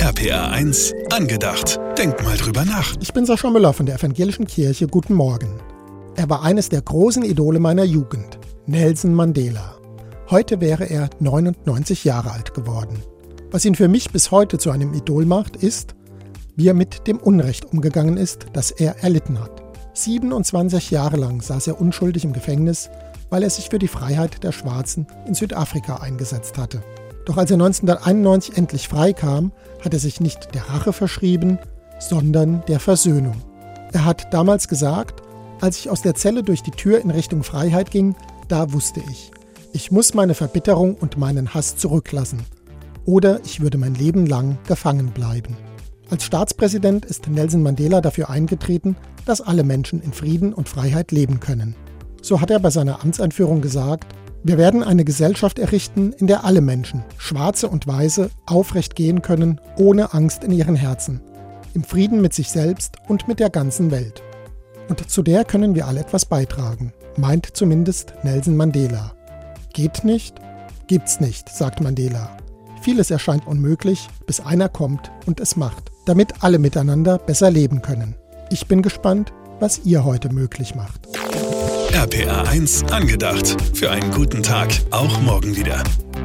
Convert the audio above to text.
RPR 1 angedacht. Denk mal drüber nach. Ich bin Sascha Müller von der Evangelischen Kirche. Guten Morgen. Er war eines der großen Idole meiner Jugend, Nelson Mandela. Heute wäre er 99 Jahre alt geworden. Was ihn für mich bis heute zu einem Idol macht, ist, wie er mit dem Unrecht umgegangen ist, das er erlitten hat. 27 Jahre lang saß er unschuldig im Gefängnis, weil er sich für die Freiheit der Schwarzen in Südafrika eingesetzt hatte. Doch als er 1991 endlich freikam, hat er sich nicht der Rache verschrieben, sondern der Versöhnung. Er hat damals gesagt, als ich aus der Zelle durch die Tür in Richtung Freiheit ging, da wusste ich muss meine Verbitterung und meinen Hass zurücklassen. Oder ich würde mein Leben lang gefangen bleiben. Als Staatspräsident ist Nelson Mandela dafür eingetreten, dass alle Menschen in Frieden und Freiheit leben können. So hat er bei seiner Amtseinführung gesagt: Wir werden eine Gesellschaft errichten, in der alle Menschen, Schwarze und Weiße, aufrecht gehen können, ohne Angst in ihren Herzen, im Frieden mit sich selbst und mit der ganzen Welt. Und zu der können wir alle etwas beitragen, meint zumindest Nelson Mandela. Geht nicht? Gibt's nicht, sagt Mandela. Vieles erscheint unmöglich, bis einer kommt und es macht, damit alle miteinander besser leben können. Ich bin gespannt, was ihr heute möglich macht. RPR 1 angedacht. Für einen guten Tag, auch morgen wieder.